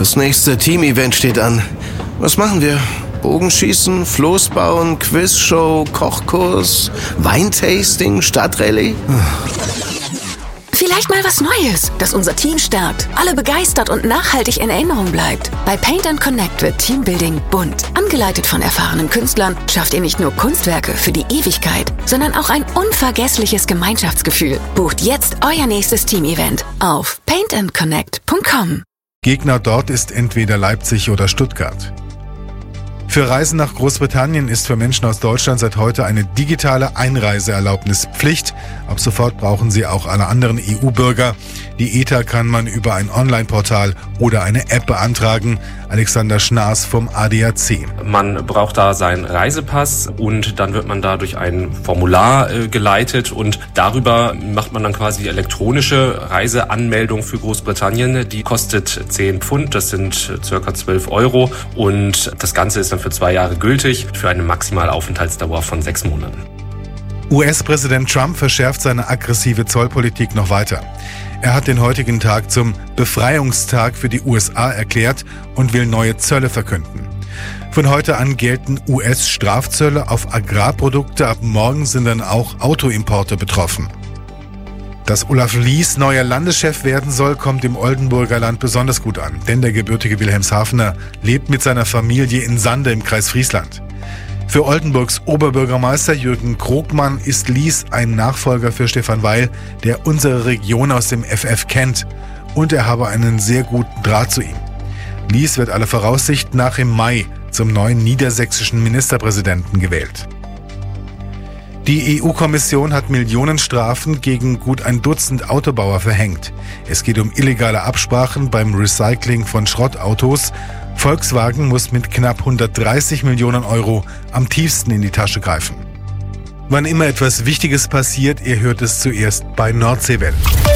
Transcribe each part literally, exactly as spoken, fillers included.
Das nächste Team-Event steht an. Was machen wir? Bogenschießen, Floß bauen, Quizshow, Kochkurs, Weintasting, Stadtrallye? Vielleicht mal was Neues, das unser Team stärkt, alle begeistert und nachhaltig in Erinnerung bleibt. Bei Paint and Connect wird Teambuilding bunt. Angeleitet von erfahrenen Künstlern schafft ihr nicht nur Kunstwerke für die Ewigkeit, sondern auch ein unvergessliches Gemeinschaftsgefühl. Bucht jetzt euer nächstes Team-Event auf paint and connect punkt com. Gegner dort ist entweder Leipzig oder Stuttgart. Für Reisen nach Großbritannien ist für Menschen aus Deutschland seit heute eine digitale Einreiseerlaubnis Pflicht. Ab sofort brauchen sie auch alle anderen E U-Bürger. Die E T A kann man über ein Online-Portal oder eine App beantragen. Alexander Schnaas vom A D A C. Man braucht da seinen Reisepass und dann wird man da durch ein Formular äh, geleitet und darüber macht man dann quasi die elektronische Reiseanmeldung für Großbritannien. Die kostet zehn Pfund, das sind circa zwölf Euro und das Ganze ist dann für zwei Jahre gültig, für eine maximale Aufenthaltsdauer von sechs Monaten. U S-Präsident Trump verschärft seine aggressive Zollpolitik noch weiter. Er hat den heutigen Tag zum Befreiungstag für die U S A erklärt und will neue Zölle verkünden. Von heute an gelten U S-Strafzölle auf Agrarprodukte, ab morgen sind dann auch Autoimporte betroffen. Dass Olaf Lies neuer Landeschef werden soll, kommt im Oldenburger Land besonders gut an, denn der gebürtige Wilhelmshavener lebt mit seiner Familie in Sande im Kreis Friesland. Für Oldenburgs Oberbürgermeister Jürgen Krogmann ist Lies ein Nachfolger für Stefan Weil, der unsere Region aus dem F F kennt, und er habe einen sehr guten Draht zu ihm. Lies wird aller Voraussicht nach im Mai zum neuen niedersächsischen Ministerpräsidenten gewählt. Die E U-Kommission hat Millionenstrafen gegen gut ein Dutzend Autobauer verhängt. Es geht um illegale Absprachen beim Recycling von Schrottautos. Volkswagen muss mit knapp hundertdreißig Millionen Euro am tiefsten in die Tasche greifen. Wann immer etwas Wichtiges passiert, ihr hört es zuerst bei Nordseewelle.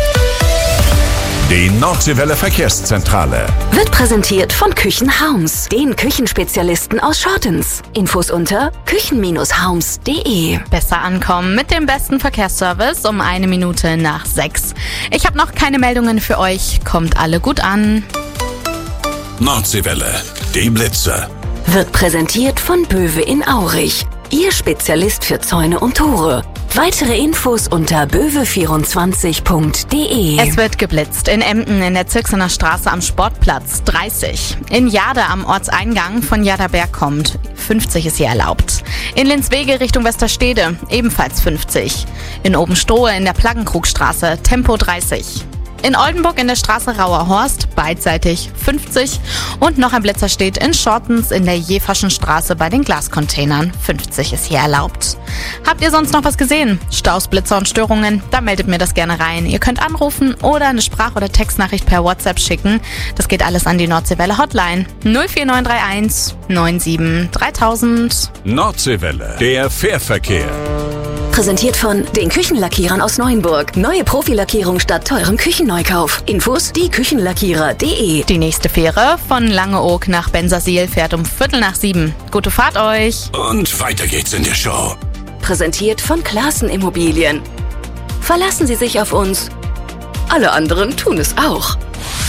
Die Nordseewelle Verkehrszentrale Wird präsentiert von Küchenhaums, den Küchenspezialisten aus Schortens. Infos unter küchen haums punkt de. Besser ankommen mit dem besten Verkehrsservice um eine Minute nach sechs. Ich habe noch keine Meldungen für euch. Kommt alle gut an. Nordseewelle, die Blitze. Wird präsentiert von Böwe in Aurich, Ihr Spezialist für Zäune und Tore. Weitere Infos unter böwe vierundzwanzig punkt de. Es wird geblitzt in Emden in der Zirksener Straße am Sportplatz dreißig. In Jade am Ortseingang von Jaderberg kommt. fünfzig ist hier erlaubt. In Linswege Richtung Westerstede ebenfalls fünfzig. In Obenstohe in der Plaggenkrugstraße Tempo dreißig. In Oldenburg in der Straße Rauerhorst beidseitig fünfzig und noch ein Blitzer steht in Schortens in der Jeverschen Straße bei den Glascontainern. fünfzig ist hier erlaubt. Habt ihr sonst noch was gesehen? Staus, Blitzer und Störungen? Dann meldet mir das gerne rein. Ihr könnt anrufen oder eine Sprach- oder Textnachricht per WhatsApp schicken. Das geht alles an die Nordseewelle Hotline null vier neun drei eins neun sieben dreitausend. Nordseewelle, der Fährverkehr. Präsentiert von den Küchenlackierern aus Neuenburg. Neue Profilackierung statt teurem Küchenneukauf. Infos die küchenlackierer punkt de. Die nächste Fähre von Langeoog nach Bensersiel fährt um Viertel nach sieben. Gute Fahrt euch. Und weiter geht's in der Show. Präsentiert von Klaassen Immobilien. Verlassen Sie sich auf uns. Alle anderen tun es auch.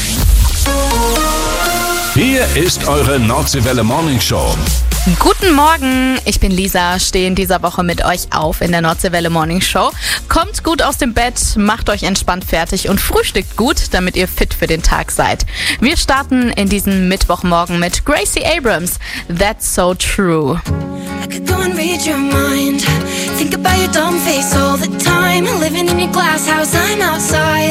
Hier ist eure Nordseewelle Morning Show. Guten Morgen, ich bin Lisa, stehe in dieser Woche mit euch auf in der Nordseewelle Morning Show. Kommt gut aus dem Bett, macht euch entspannt fertig und frühstückt gut, damit ihr fit für den Tag seid. Wir starten in diesen Mittwochmorgen mit Gracie Abrams, That's So True. I could go and read your mind, think about your dumb face all the time, living in your glass house, I'm outside,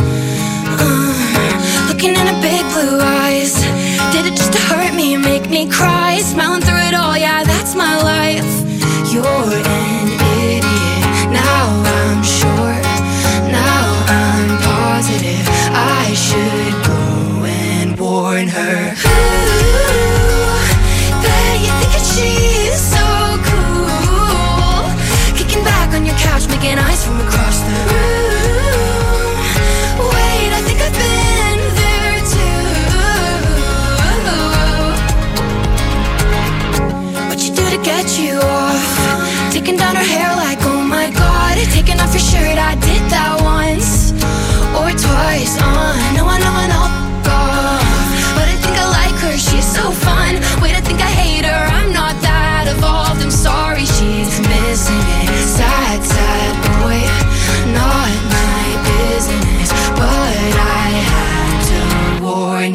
uh, looking in her big blue eyes. Did it just to hurt me and make me cry? Smiling through it all, yeah, that's my life. You're an idiot, now I'm sure, now I'm positive I should go and warn her. Ooh, bet you think that she's so cool, kicking back on your couch, making eyes from across the room. Wait, I think I've been there too. To get you off, taking down her hair like oh my god, taking off your shirt, I did that once or twice. Uh, no, I know I know, off, but I think I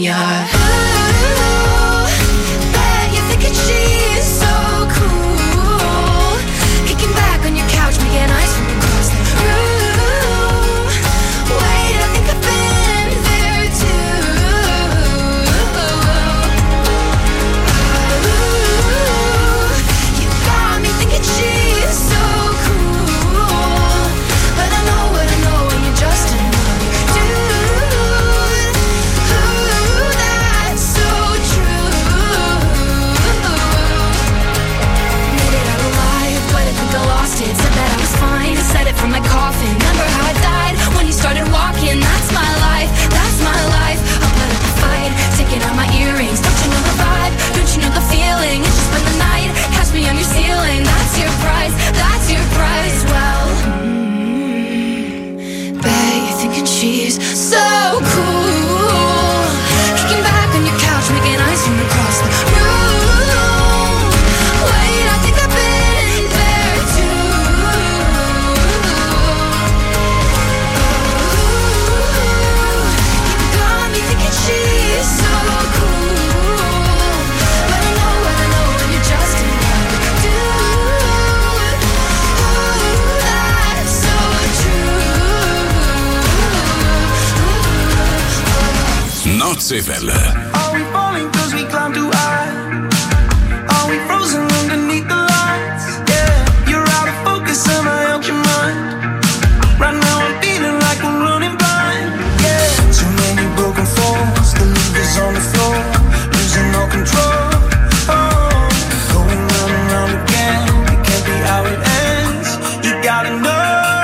ya. Ooh, bet you're thinking she's so cool. Kicking back on your couch, making eyes from across the room. Wait, I think I've been there too. Ooh, you got me thinking she's so cool. But I know what I know, and you're just another dude. Ooh, that's so true. Made it out alive, but I think I lost it. Said that I was fine, said it from my coffin. Remember how I died when you started walking? That's my life, that's my life. I'll put up a fight, taking out my earrings. Don't you know the vibe? Don't you know the feeling? It's just been the night, catch me on your ceiling. That's your price, that's your price. Well, mm, bet you're thinking she's so cool. Kicking back on your couch, making eyes from across the room. Wait, I think I've been there too. You got me thinking she's so cool. But I know what I know, and you're just another dude. Ooh, that's so true. Nordseewelle. Are we falling cause we climb too high? Are we frozen underneath the lights? Yeah, you're out of focus and I out your mind. Right now I'm feeling like I'm running blind. Yeah, too many broken falls, the levers on the floor, losing all control. Oh, going round and round again, it can't be how it ends. You gotta know.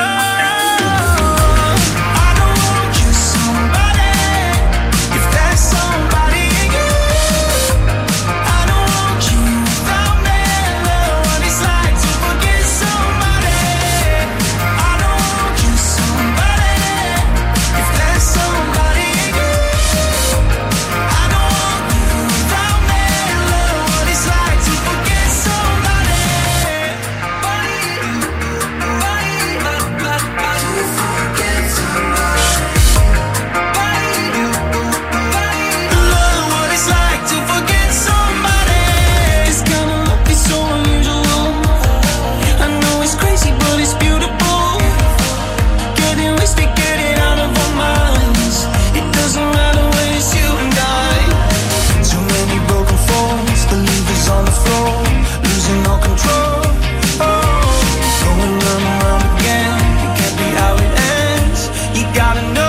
I don't wanna kiss somebody if there's somebody in you. I don't want you without me. Know what it's like to forget somebody. I don't want you somebody if there's somebody in you. I don't want you without me. Know what it's like to forget somebody. To forget somebody. Learn what it's like to forget somebody. This kind of love is so unusual. I know it's crazy, but it's beautiful. Getting wasted, get it out of our minds. It doesn't matter when it's you and I. Too many broken falls, the levers on the floor, losing all control. Oh, going round and round again, it can't be how it ends. You gotta know.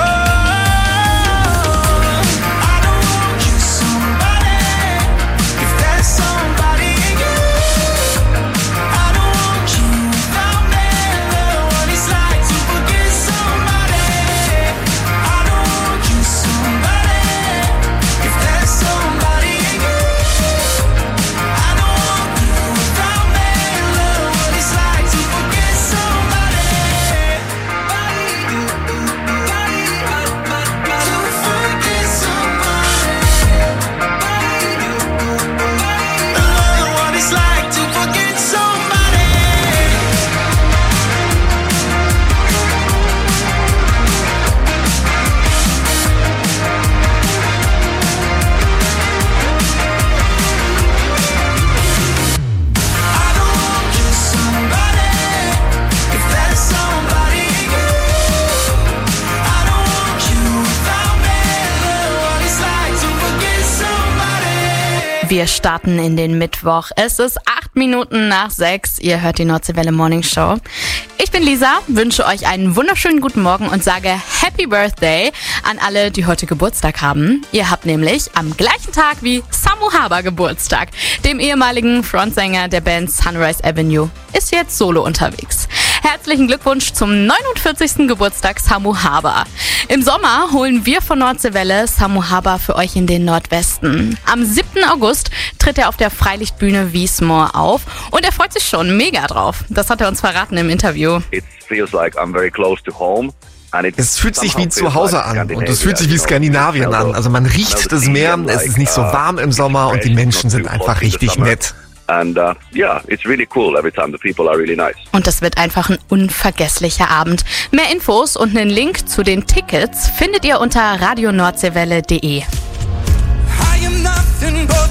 I don't want you somebody if there's somebody in you. I don't want you without me. Know what it's like to forget somebody. I don't want you somebody if there's somebody in you. I don't want you without me. Know what it's like to forget somebody. To forget somebody. Know what it's like to forget somebody. I don't want you somebody if there's somebody in you. I don't want you without me. Know what it's like to forget somebody. Wir starten in den Mittwoch. Es ist acht Minuten nach sechs. Ihr hört die Nordseewelle Morning Show. Ich bin Lisa, wünsche euch einen wunderschönen guten Morgen und sage Happy Birthday an alle, die heute Geburtstag haben. Ihr habt nämlich am gleichen Tag wie Samu Haber Geburtstag. Dem ehemaligen Frontsänger der Band Sunrise Avenue ist jetzt solo unterwegs. Herzlichen Glückwunsch zum neunundvierzigsten Geburtstag Samu Haber. Im Sommer holen wir von Nordseewelle Samu Haber für euch in den Nordwesten. Am siebten August tritt er auf der Freilichtbühne Wiesmoor auf und er freut sich schon mega drauf. Das hat er uns verraten im Interview. It feels like I'm very close to home. Es fühlt sich wie zu Hause an und es fühlt sich wie Skandinavien an. Also man riecht das Meer, es ist nicht so warm im Sommer und die Menschen sind einfach richtig nett. And uh, yeah, it's really cool every time. The people are really nice. Und das wird einfach ein unvergesslicher Abend. Mehr Infos und einen Link zu den Tickets findet ihr unter radio nordseewelle punkt de.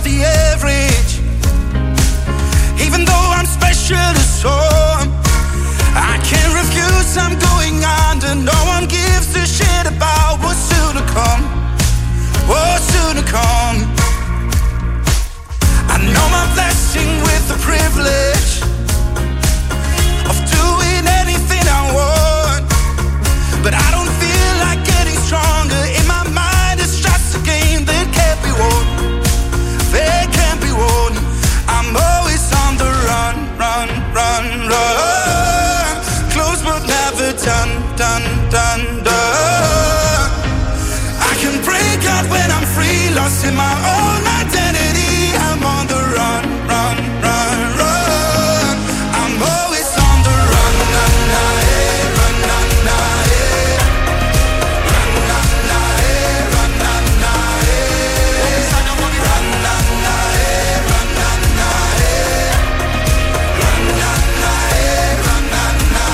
the average. Even though I'm special to some, I can't refuse I'm going under. No one gives a shit about what's soon to come. What's soon to come. I know my blessing with the privilege of doing anything I want, but I don't feel like getting stronger. In my mind it's just a game that can't be won. That can't be won. I'm always on the run, run, run, run. Close but never done, done, done, done. I can break out when I'm free, lost in my own identity. I'm on the run, run, run, run. I'm always on the run, na, na, eh, run, na, na, eh. Run, na, na, eh, run, na, na, eh. Run, na, na, eh, run, na, na, eh. Run, na, na, eh, run, na, na,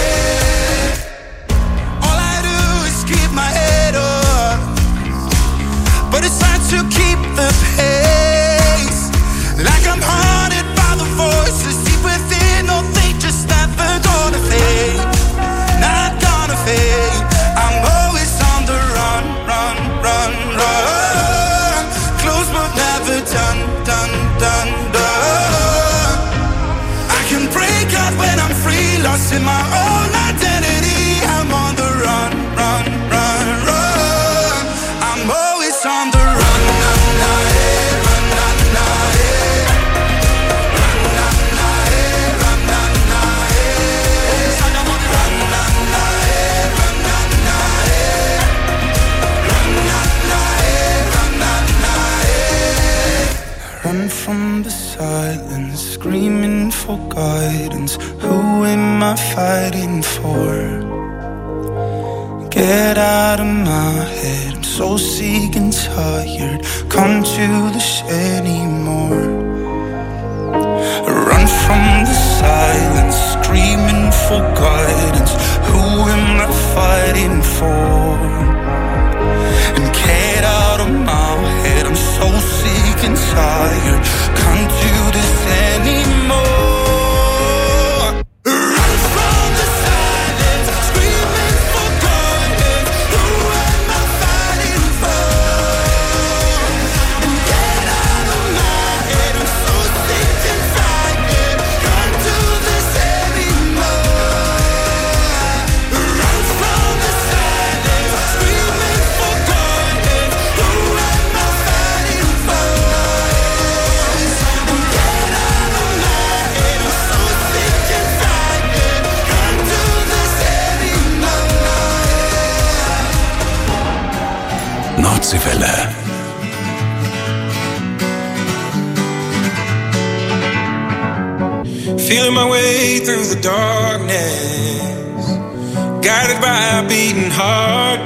eh. All I do is keep my head up, but it's hard to keep the pace. Like I'm haunted by the voices deep within. No, they just never gonna fade. Not gonna fade. I'm always on the run, run, run, run. Close but never done, done, done, done. I can break out when I'm free, lost in my own identity. I'm on the run, run, run, run. I'm always on the run, na, na, eh, run, na, na, eh. Run, na, na, eh, run, na, na, eh. Run, na, na, eh, run, na, na, eh. Run, na, na, eh, run, na, na, eh. Run from the silence, screaming for guidance. Who am I fighting for? Get out of my head, I'm so sick and tired. Come to this anymore. Run from the silence, screaming for guidance. Who am I fighting for? And get out of my head, I'm so sick and tired. Can't do this anymore. Run from the silence, screaming for guidance. Who am I fighting for? And get out of my head, I'm so sick and tired. Can't do this anymore. Run from the silence, screaming for guidance. Who am I fighting for? And get out of my head, I'm so sick and tired. Can't do this anymore. Nordseewelle. Feeling my way through the darkness, guided by a beating heart.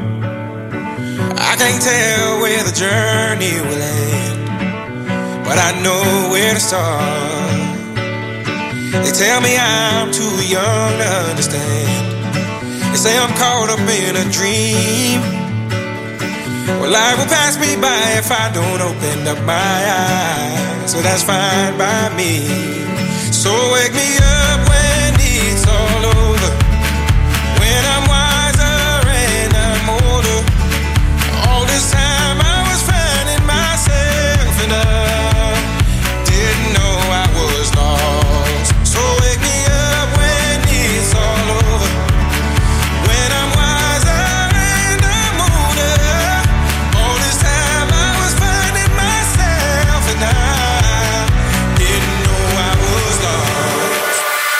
I can't tell where the journey will end, but I know where to start. They tell me I'm too young to understand. They say I'm caught up in a dream. Well, life will pass me by if I don't open up my eyes, so that's fine by me. So wake me up when it's all over, when I'm wiser and I'm older. All this time I was finding myself and I didn't know I was lost. So wake me up when it's all over, when I'm wiser and I'm older. All this time I was finding myself and I didn't know I was lost.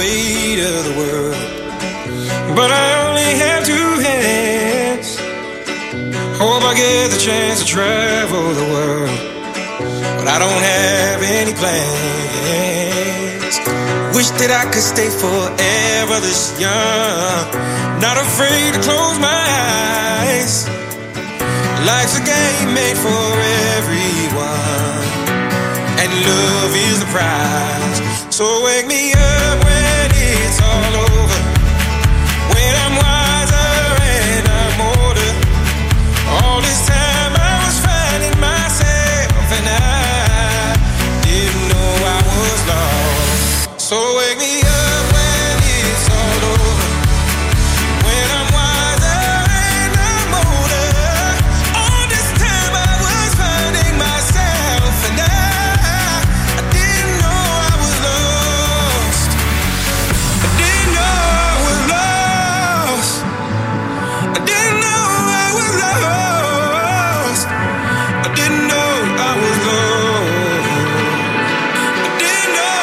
weight of the world. But I only have two hands. Hope I get the chance to travel the world, but I don't have any plans. Wish that I could stay forever this young, not afraid to close my eyes. Life's a game made for everyone, and love is the prize. So wake me up when it's all over, when I'm wiser and I'm older. All this time I was finding myself, and I didn't know I was lost. So wake me up when it's all over, when I'm wiser and I'm older. All this time I was finding myself, and I, I didn't know I was lost. I didn't know I was lost. I didn't know I was lost. I didn't know I was lost. I didn't know.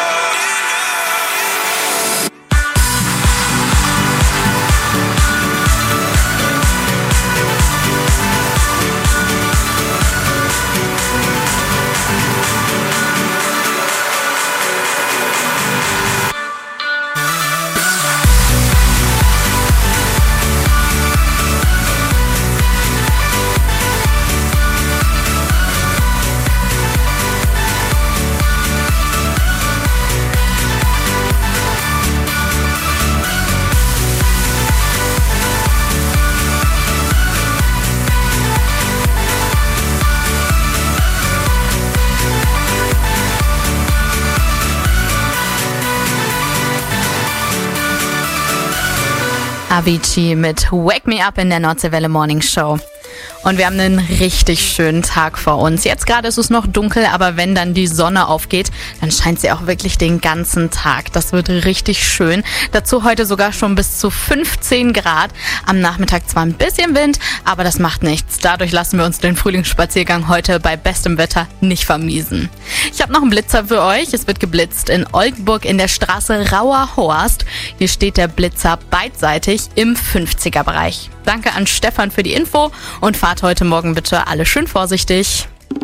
Avicii mit Wake Me Up in der Nordseewelle Morning Show. Und wir haben einen richtig schönen Tag vor uns. Jetzt gerade ist es noch dunkel, aber wenn dann die Sonne aufgeht, dann scheint sie auch wirklich den ganzen Tag. Das wird richtig schön. Dazu heute sogar schon bis zu fünfzehn Grad. Am Nachmittag zwar ein bisschen Wind, aber das macht nichts. Dadurch lassen wir uns den Frühlingsspaziergang heute bei bestem Wetter nicht vermiesen. Ich habe noch einen Blitzer für euch. Es wird geblitzt in Oldenburg in der Straße Rauer Horst. Hier steht der Blitzer beidseitig im fünfziger Bereich. Danke an Stefan für die Info und fahrt heute Morgen bitte alle schön vorsichtig.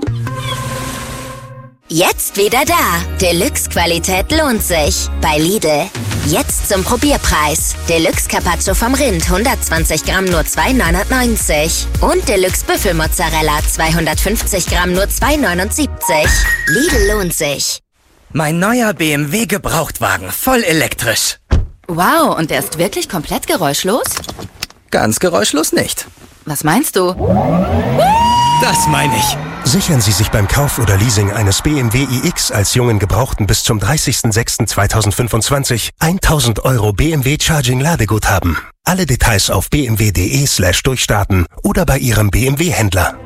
Jetzt wieder da. Deluxe-Qualität lohnt sich. Bei Lidl. Jetzt zum Probierpreis. Deluxe Carpaccio vom Rind hundertzwanzig Gramm nur zwei neunundneunzig. Und Deluxe Büffelmozzarella zweihundertfünfzig Gramm nur zwei neunundsiebzig. Lidl lohnt sich. Mein neuer B M W Gebrauchtwagen, voll elektrisch. Wow, und der ist wirklich komplett geräuschlos? Ganz geräuschlos nicht. Was meinst du? Das meine ich. Sichern Sie sich beim Kauf oder Leasing eines B M W iX als jungen Gebrauchten bis zum dreißigsten sechsten zweitausendfünfundzwanzig tausend Euro B M W Charging Ladeguthaben. Alle Details auf b m w punkt d e slash durchstarten oder bei Ihrem B M W-Händler.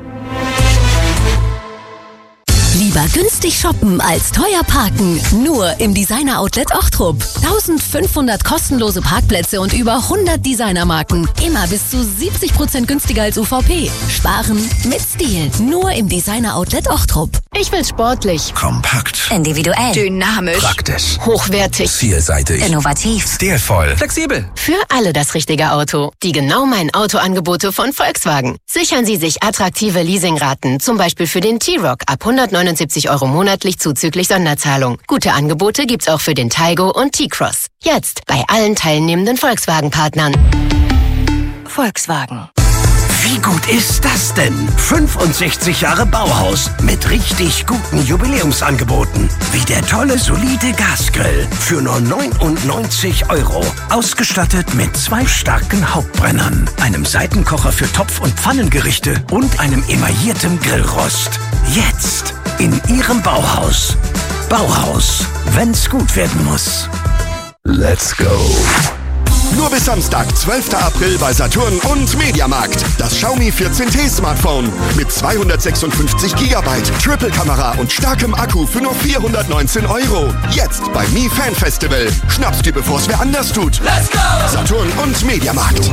Lieber günstig shoppen als teuer parken. Nur im Designer-Outlet Ochtrup. eintausendfünfhundert kostenlose Parkplätze und über hundert Designermarken. Immer bis zu siebzig Prozent günstiger als U V P. Sparen mit Stil. Nur im Designer-Outlet Ochtrup. Ich will sportlich. Kompakt. Individuell. Dynamisch. Praktisch. Hochwertig. Vielseitig. Innovativ. Stilvoll. Flexibel. Für alle das richtige Auto. Die genau meinen Autoangebote von Volkswagen. Sichern Sie sich attraktive Leasingraten. Zum Beispiel für den T-Roc ab hundertneunundsiebzig Euro monatlich zuzüglich Sonderzahlung. Gute Angebote gibt's auch für den Taigo und T-Cross. Jetzt bei allen teilnehmenden Volkswagen-Partnern. Volkswagen. Wie gut ist das denn? fünfundsechzig Jahre Bauhaus mit richtig guten Jubiläumsangeboten. Wie der tolle, solide Gasgrill für nur neunundneunzig Euro. Ausgestattet mit zwei starken Hauptbrennern, einem Seitenkocher für Topf- und Pfannengerichte und einem emailliertem Grillrost. Jetzt in Ihrem Bauhaus. Bauhaus, wenn's gut werden muss. Let's go. Nur bis Samstag, zwölften April bei Saturn und Mediamarkt. Das Xiaomi vierzehn T Smartphone mit zweihundertsechsundfünfzig Gigabyte, Triple-Kamera und starkem Akku für nur vierhundertneunzehn Euro. Jetzt beim Mi Fan Festival. Schnapp's dir, bevor's wer anders tut. Let's go! Saturn und Mediamarkt.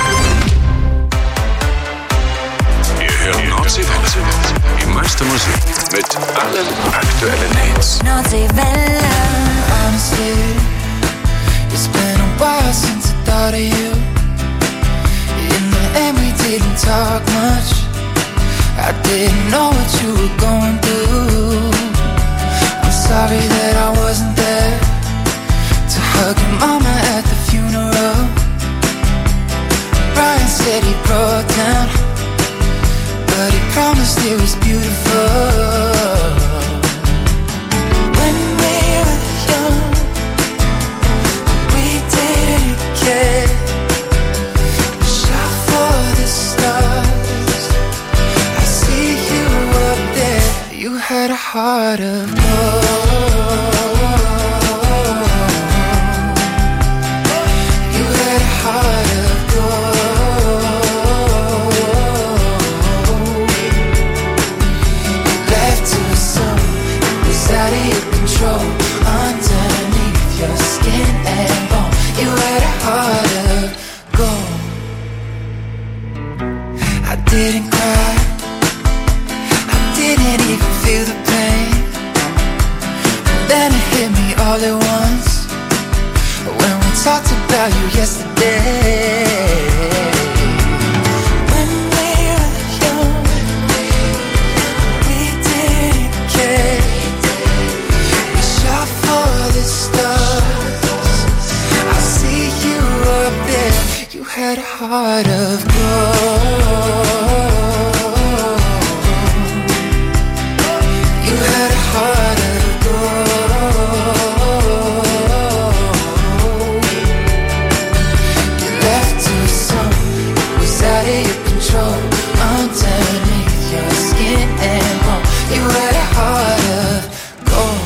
Ihr hört Nordseewelle. Die meiste Musik mit allen aktuellen Hits. Nordseewelle, honestly. It's been a while since I thought of you. In the end we didn't talk much. I didn't know what you were going through. I'm sorry that I wasn't there to hug your mama at the funeral. Brian said he broke down, but he promised it was beautiful. When we were young, we didn't care. We shot for the stars. I see you up there. You had a heart of gold. You had a heart of gold. Out of your control, underneath your skin and bone. You had a heart of gold. I didn't cry, I didn't even feel the pain. And then it hit me all at once when we talked about you yesterday. When we were young, we didn't care. The stars, I see you up there. You had a heart of gold. You had a heart of gold. You left too soon. It was out of your control. Underneath your skin and bone. You had a heart of gold.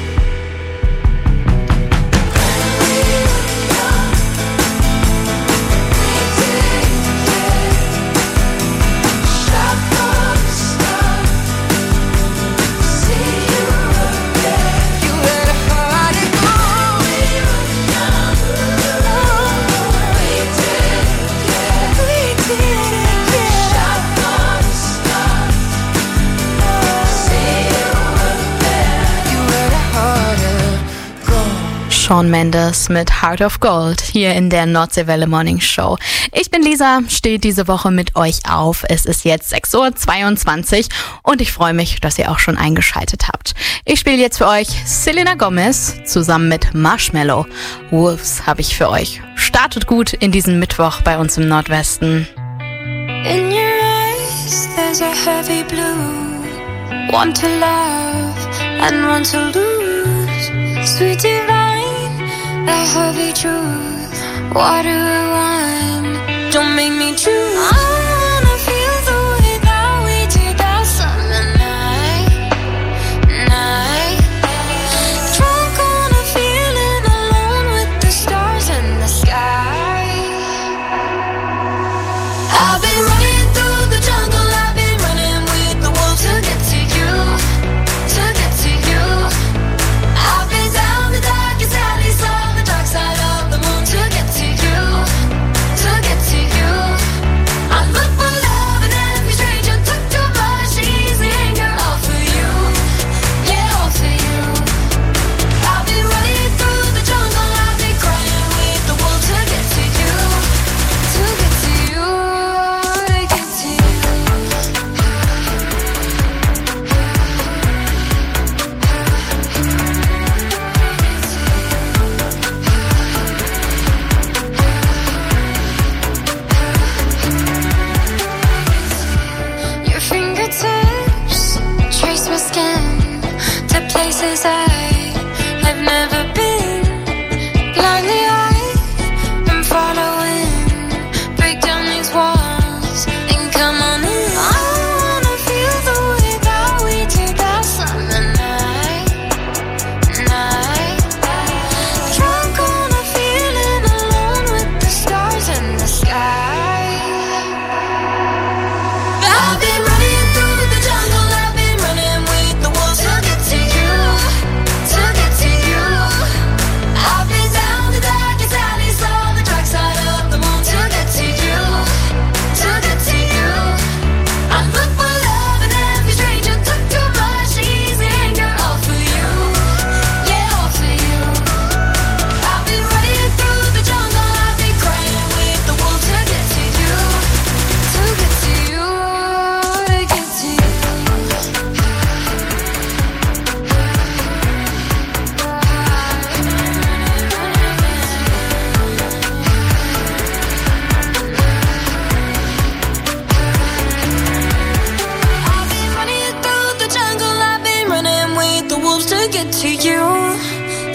Shawn Mendes mit Heart of Gold hier in der Nordseewelle Morning Show. Ich bin Lisa, stehe diese Woche mit euch auf. Es ist jetzt sechs Uhr zweiundzwanzig und ich freue mich, dass ihr auch schon eingeschaltet habt. Ich spiele jetzt für euch Selena Gomez zusammen mit Marshmello. Wolves habe ich für euch. Startet gut in diesen Mittwoch bei uns im Nordwesten. In your eyes there's a heavy blue. Want to love and want to lose. Sweet divine, that heavy truth. What do I want? Don't make me choose. I wanna feel the way that we did that summer night, night. Drunk on a feeling, alone with the stars in the sky. I've been running through the jungle, I've been running with the wolves to get to you, to get to you. I've been down the darkest alley, saw the dark side of the moon to get to you, to get to you. I look for love in every stranger, took too much easy anger, all for you, yeah, all for you. I've been running through the jungle, I've been crying with the wolves to get to you, to get to you, to get to you. Your fingertips trace my skin to places I have never been. Blindly I am following. Break down these walls and come on in. I wanna feel the way that we did that summer night, night. Drunk on a feeling, alone with the stars in the sky. I've been running through the jungle, I've been running with the wolves to get to you,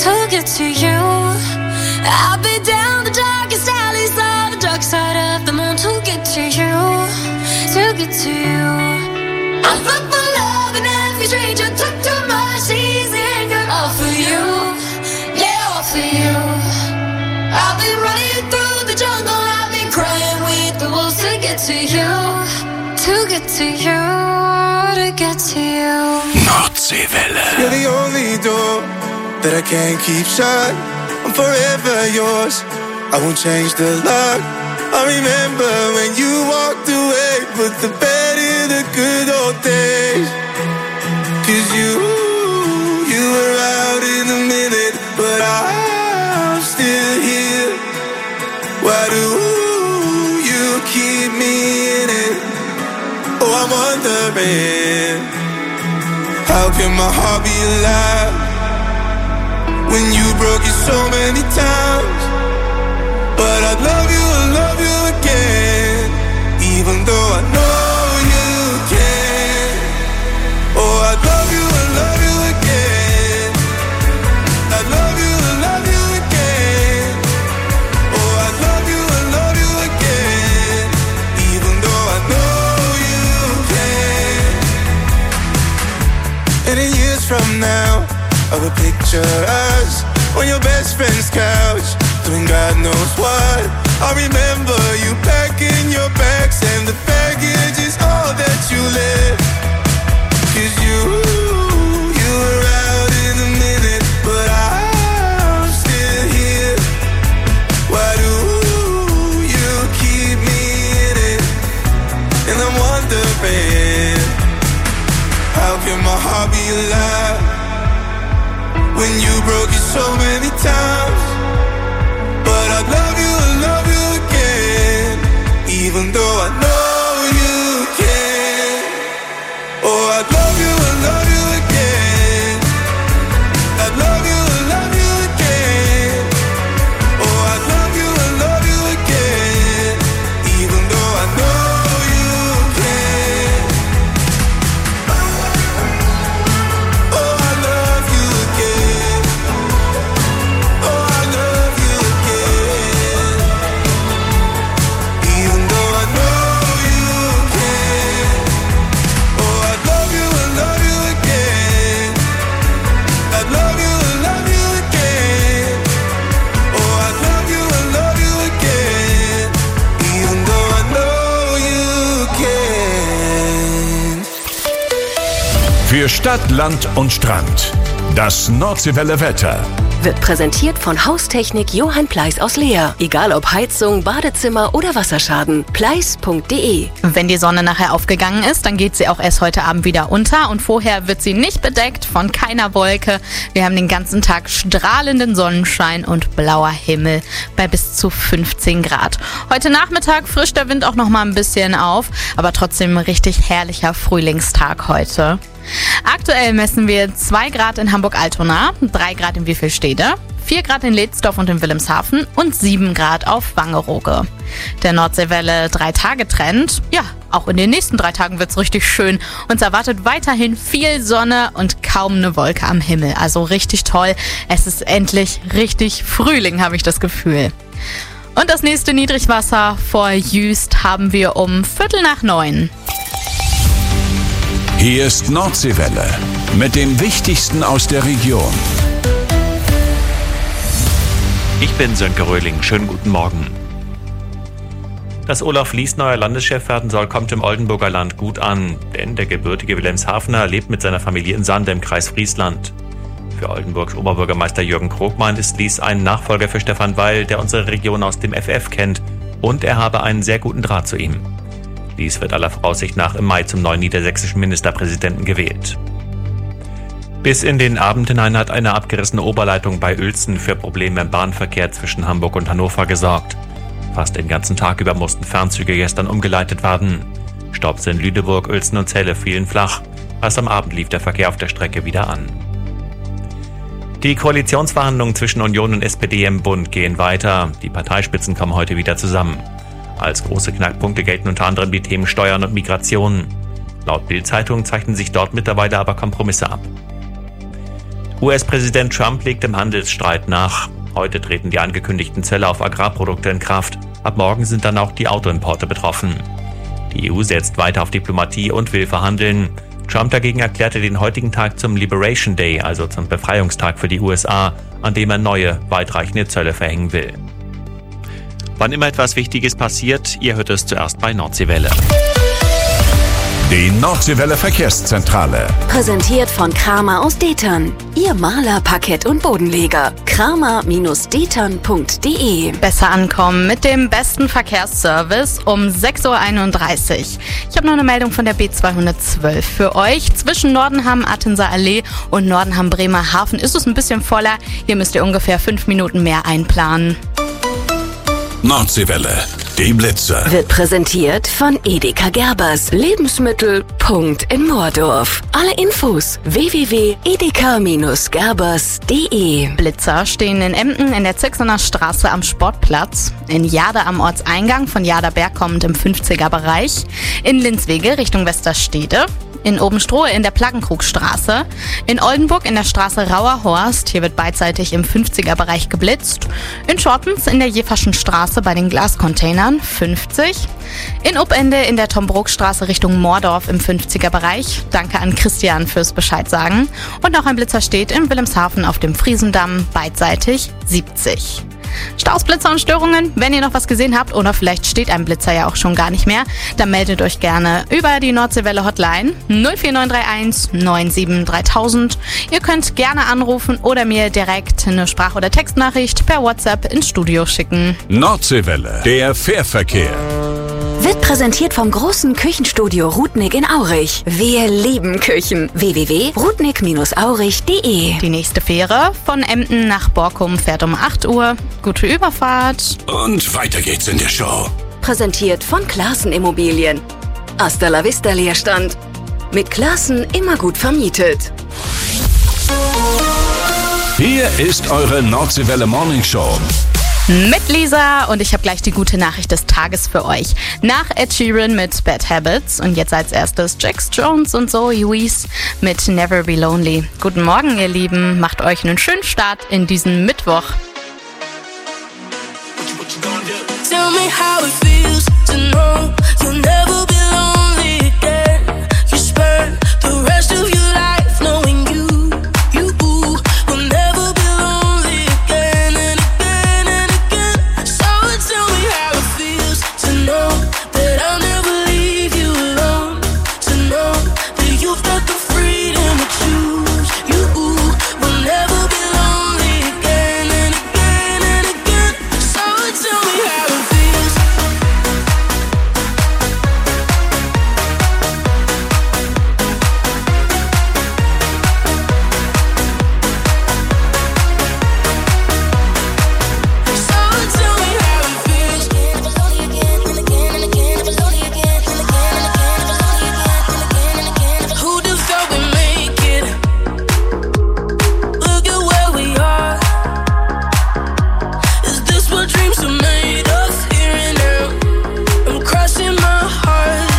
to get to you. I'll be down the darkest alleys on the dark side of the moon to get to you, to get to you. I fuck my love and every stranger took too much easy anger. All for you, yeah, all for you. I'll be running through the jungle, I'll be crying with the wolves to get to you, to get to you, to get to you. Nordseewelle. You're the only door that I can't keep shut. I'm forever yours, I won't change the lock. I remember when you walked away, put the bed in the good old days. Cause you, you were out in a minute, but I'm still here. Why do you keep me in it? Oh, I'm wondering, how can my heart be alive when you broke it so many times? But I love you, I love you again, even though I know you can. Oh, I love you, I love you again. I love you, I love you again. Oh, I love you, I love you again, even though I know you can. And in years from now, I will picture us on your best friend's couch, doing God knows what. I remember you packing your bags, and the baggage is all that you left. Cause you, you were out in a minute, but I'm still here. Why do you keep me in it? And I'm wondering, how can my heart be alive when you broke it so many times? But I love you, I love you again, even though I know you can. Oh, I love you, I love you again. I love you, I love you again. Oh, I love you, I love you again, even though I know you can. Oh, I love you again. Oh, I love you again, even though I know you can. Oh, I love you, I love you again. I love you, I love you again. Oh, I love you, I love you again, even though I know you can. Für Stadt, Land und Strand. Das Nordseewelle Wetter. Wird präsentiert von Haustechnik Johann Pleiss aus Leer. Egal ob Heizung, Badezimmer oder Wasserschaden. Pleiss punkt de. Wenn die Sonne nachher aufgegangen ist, dann geht sie auch erst heute Abend wieder unter und vorher wird sie nicht bedeckt von keiner Wolke. Wir haben den ganzen Tag strahlenden Sonnenschein und blauer Himmel bei bis zu fünfzehn Grad. Heute Nachmittag frischt der Wind auch noch mal ein bisschen auf, aber trotzdem ein richtig herrlicher Frühlingstag heute. Aktuell messen wir zwei Grad in Hamburg-Altona, drei Grad in Wiefelstede, vier Grad in Ledsdorf und in Wilhelmshaven und sieben Grad auf Wangerooge. Der Nordseewelle drei-Tage-Trend, ja, auch in den nächsten drei Tagen wird's richtig schön. Uns erwartet weiterhin viel Sonne und kaum eine Wolke am Himmel. Also richtig toll. Es ist endlich richtig Frühling, habe ich das Gefühl. Und das nächste Niedrigwasser vor Jüst haben wir um Viertel nach neun. Hier ist Nordseewelle mit dem Wichtigsten aus der Region. Ich bin Sönke Röhling. Schönen guten Morgen. Dass Olaf Lies neuer Landeschef werden soll, kommt im Oldenburger Land gut an. Denn der gebürtige Wilhelmshavener lebt mit seiner Familie in Sande im Kreis Friesland. Für Oldenburgs Oberbürgermeister Jürgen Krogmann ist Lies ein Nachfolger für Stefan Weil, der unsere Region aus dem F F kennt. Und er habe einen sehr guten Draht zu ihm. Lies wird aller Voraussicht nach im Mai zum neuen niedersächsischen Ministerpräsidenten gewählt. Bis in den Abend hinein hat eine abgerissene Oberleitung bei Uelzen für Probleme im Bahnverkehr zwischen Hamburg und Hannover gesorgt. Fast den ganzen Tag über mussten Fernzüge gestern umgeleitet werden. Stopps in Lüneburg, Uelzen und Celle fielen flach. Erst am Abend lief der Verkehr auf der Strecke wieder an. Die Koalitionsverhandlungen zwischen Union und S P D im Bund gehen weiter. Die Parteispitzen kommen heute wieder zusammen. Als große Knackpunkte gelten unter anderem die Themen Steuern und Migration. Laut Bild-Zeitung zeichnen sich dort mittlerweile aber Kompromisse ab. U S-Präsident Trump legt im Handelsstreit nach. Heute treten die angekündigten Zölle auf Agrarprodukte in Kraft. Ab morgen sind dann auch die Autoimporte betroffen. Die E U setzt weiter auf Diplomatie und will verhandeln. Trump dagegen erklärte den heutigen Tag zum Liberation Day, also zum Befreiungstag für die U S A, an dem er neue, weitreichende Zölle verhängen will. Wann immer etwas Wichtiges passiert, ihr hört es zuerst bei Nordseewelle. Die Nordseewelle Verkehrszentrale. Präsentiert von Kramer aus Detern. Ihr Maler, Parkett und Bodenleger. Kramer Detern punkt de. Besser ankommen mit dem besten Verkehrsservice um sechs Uhr einunddreißig. Ich habe noch eine Meldung von der B zweihundertzwölf für euch. Zwischen Nordenham-Attenser Allee und Nordenham-Bremerhaven ist es ein bisschen voller. Hier müsst ihr ungefähr fünf Minuten mehr einplanen. Nordseewelle, die Blitzer. Wird präsentiert von Edeka Gerbers. Lebensmittel. Punkt in Moordorf. Alle Infos w w w punkt edeka gerbers punkt de. Blitzer stehen in Emden in der Zirksener Straße am Sportplatz, in Jade am Ortseingang von Jaderberg kommend im fünfziger Bereich, in Linswege Richtung Westerstede, in Obenstrohe in der Plaggenkrugstraße, in Oldenburg in der Straße Rauerhorst, hier wird beidseitig im fünfziger Bereich geblitzt, in Schortens in der Jeverschen Straße bei den Glascontainern fünfzig, in Obende in der Tombrookstraße Richtung Moordorf im fünfziger Bereich, danke an Christian fürs Bescheid sagen, und noch ein Blitzer steht in Wilhelmshaven auf dem Friesendamm beidseitig siebzig. Staus, Blitzer und Störungen, wenn ihr noch was gesehen habt oder vielleicht steht ein Blitzer ja auch schon gar nicht mehr, dann meldet euch gerne über die Nordseewelle Hotline null vier neun drei eins neun sieben dreitausend. Ihr könnt gerne anrufen oder mir direkt eine Sprach- oder Textnachricht per WhatsApp ins Studio schicken. Nordseewelle, der Fährverkehr. Wird präsentiert vom großen Küchenstudio Rudnick in Aurich. Wir lieben Küchen. w w w punkt rudnick aurich punkt de. Die nächste Fähre von Emden nach Borkum fährt um acht Uhr. Gute Überfahrt. Und weiter geht's in der Show. Präsentiert von Klaassen Immobilien. Hasta la Vista Leerstand. Mit Klaassen immer gut vermietet. Hier ist eure Nordseewelle Morning Show. Mit Lisa und ich habe gleich die gute Nachricht des Tages für euch. Nach Ed Sheeran mit Bad Habits und jetzt als erstes Jax Jones und Zoe Wees mit Never Be Lonely. Guten Morgen, ihr Lieben. Macht euch einen schönen Start in diesen Mittwoch. Tell me how it feels to know you'll never be lonely again. You spend the rest of your life knowing you, you will never be lonely again and again and again. So tell me how it feels to know that I'll never leave you alone. To know that you've got the freedom to choose. You will never be lonely again and again and again. So tell me how it feels. Who just thought we make it? Look at where we are. Is this what dreams are made of? Here and now, I'm crossing my heart.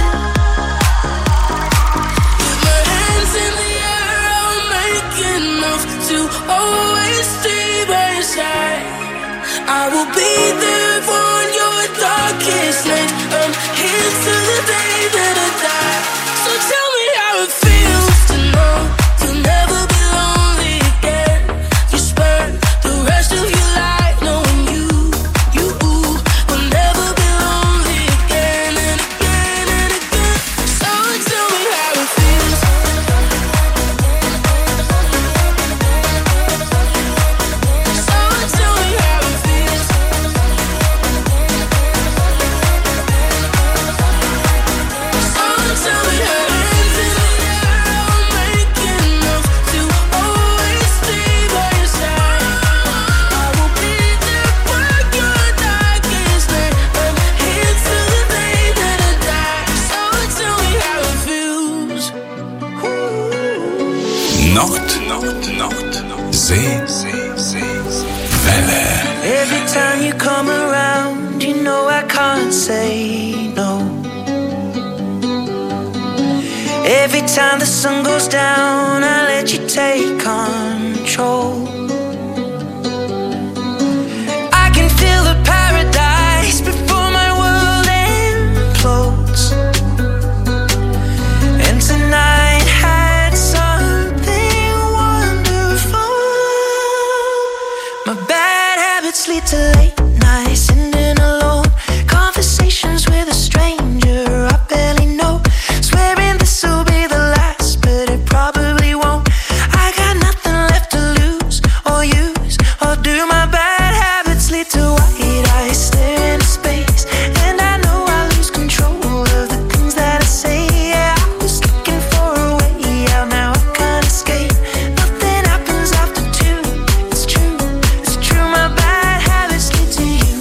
With my hands in the air, I'll make enough to always stay by your side. I will be there for your darkest night. I'm here till the day that I die. So tell me how it feels to know you'll never be lonely again. You spend the rest of your life knowing you, you will never be lonely again and again and again. So tell me how it feels. So tell me how it feels. So tell me how hands in the air, I'll make enough to always stay by your side. I will be there for your darkest night. I'm here till the day that I die. So tell me how it feels. Nord, Nord, Nord. See, See, See. Welle. Every time you come around, you know I can't say no. Every time the sun goes down, I let you take control. I can feel the paradise before my world implodes. And tonight had something wonderful. My bad habits lead to late nights, sitting alone, conversations with a stranger I barely know, swearing this will be the last, but it probably won't. I got nothing left to lose or use or do. My bad habits lead to white eyes stare into space, and I know I lose control of the things that I say. Yeah, I was looking for a way out, now I can't escape. Nothing happens after two. It's true, it's true. My bad habits lead to you.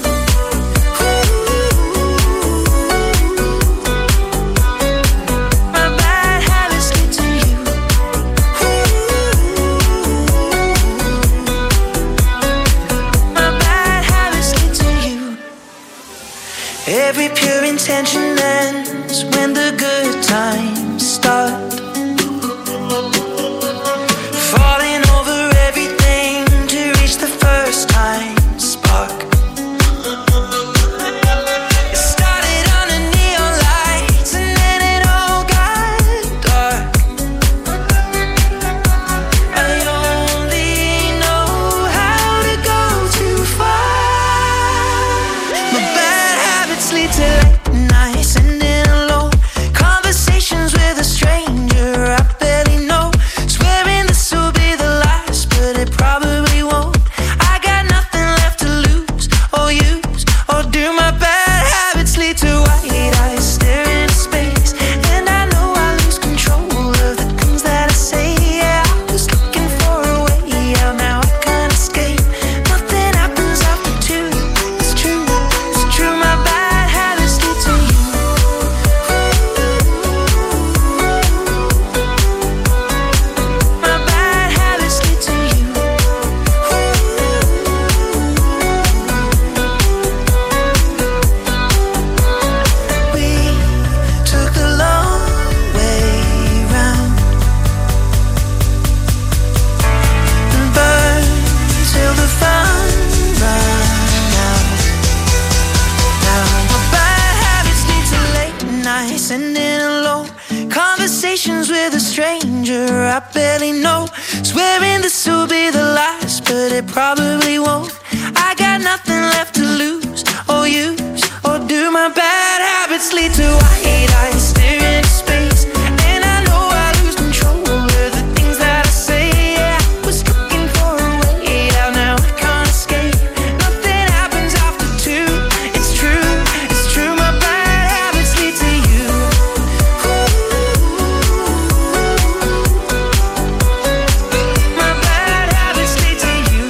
My bad habits lead to you. My bad habits lead to you. Every pure intention ends when the good times start. Falling over everything to reach the first time spark. It started under neon lights and then it all got dark. I only know how to go too far. My bad habits lead to late nights, sitting alone, conversations with a stranger I barely know, swearing this will be the last, but it probably won't. I got nothing left to lose or use or do. My bad habits lead to white eyes staring into space, and I know I lose control of the things that I say. Yeah, I was looking for a way out, now I can't escape. Nothing happens after two. It's true, it's true. My bad habits lead to you. My bad habits lead to you. We took the long way round and burned till the fun ran out. Now my bad habits lead to late nights, sitting alone, conversations with a stranger I barely know, swearing this will be the last, but it probably won't. I got nothing left to lose or use or do. My bad habits lead to white eyes staring into space, and I know I lose control of the things that I say. Yeah, I was looking for a way out, now I can't escape. Nothing happens after two. It's true, it's true. My bad habits lead to you. My bad habits lead to you.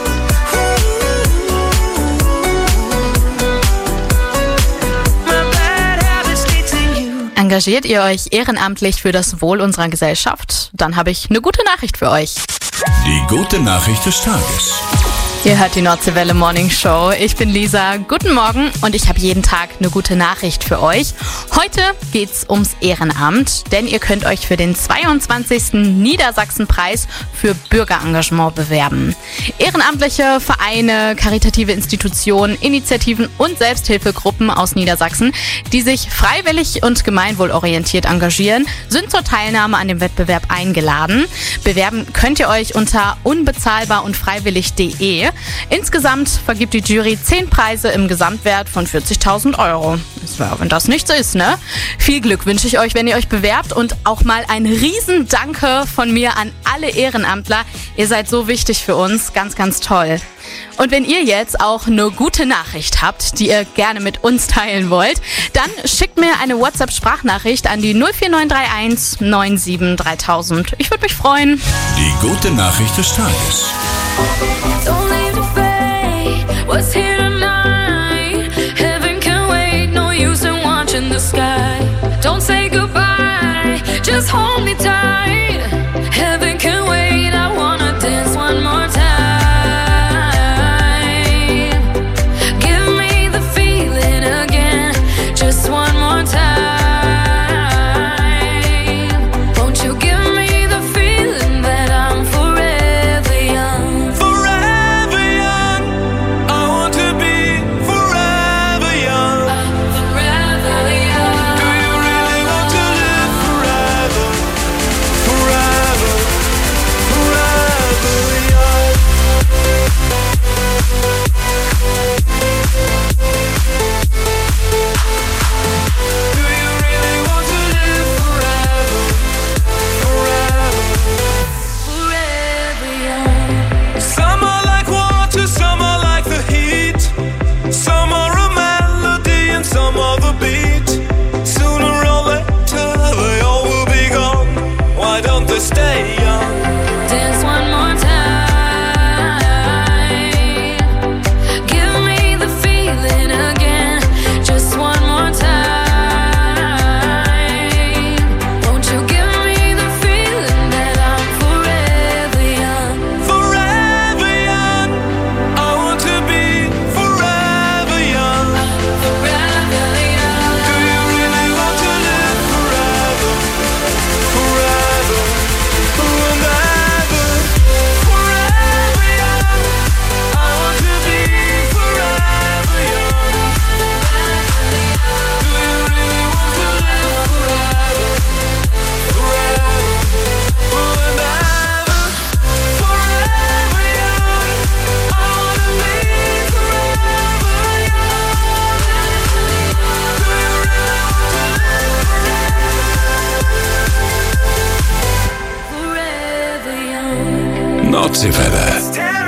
My bad habits lead to you. Engagiert ihr euch ehrenamtlich für das Wohl unserer Gesellschaft? Dann habe ich eine gute Nachricht für euch. Die gute Nachricht des Tages. Ihr hört die Nordseewelle Morning Show. Ich bin Lisa. Guten Morgen und ich habe jeden Tag eine gute Nachricht für euch. Heute geht's ums Ehrenamt, denn ihr könnt euch für den zweiundzwanzigsten Niedersachsenpreis für Bürgerengagement bewerben. Ehrenamtliche Vereine, karitative Institutionen, Initiativen und Selbsthilfegruppen aus Niedersachsen, die sich freiwillig und gemeinwohlorientiert engagieren, sind zur Teilnahme an dem Wettbewerb eingeladen. Bewerben könnt ihr euch unter unbezahlbar und freiwillig punkt de. Insgesamt vergibt die Jury zehn Preise im Gesamtwert von vierzigtausend Euro. Das wäre, wenn das nichts ist, ne? Viel Glück wünsche ich euch, wenn ihr euch bewerbt, und auch mal ein Riesendanke von mir an alle Ehrenamtler. Ihr seid so wichtig für uns. Ganz, ganz toll. Und wenn ihr jetzt auch eine gute Nachricht habt, die ihr gerne mit uns teilen wollt, dann schickt mir eine WhatsApp-Sprachnachricht an die null vier neun drei eins neun sieben dreitausend. Ich würde mich freuen. Die gute Nachricht des Tages. Don't leave the fate, what's here tonight? Heaven can wait, no use in watching the sky. Don't say goodbye, just hold me tight. Heaven can wait, I wanna dance one more time. Give me the feeling again, just one more time. Nordseewelle.